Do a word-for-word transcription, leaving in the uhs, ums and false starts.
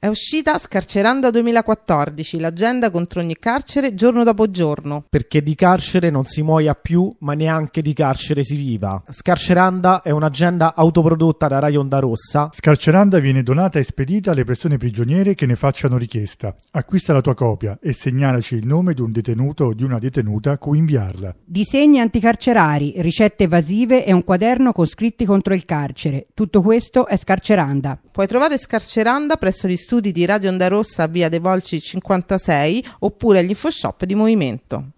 È uscita Scarceranda duemilaquattordici, l'agenda contro ogni carcere giorno dopo giorno. Perché di carcere non si muoia più, ma neanche di carcere si viva. Scarceranda è un'agenda autoprodotta da Rai Onda Rossa. Scarceranda viene donata e spedita alle persone prigioniere che ne facciano richiesta. Acquista la tua copia e segnalaci il nome di un detenuto o di una detenuta a cui inviarla. Disegni anticarcerari, ricette evasive e un quaderno con scritti contro il carcere. Tutto questo è Scarceranda. Puoi trovare Scarceranda presso gli studi di Radio Onda Rossa a via dei Volci cinquantasei oppure agli infoshop di Movimento.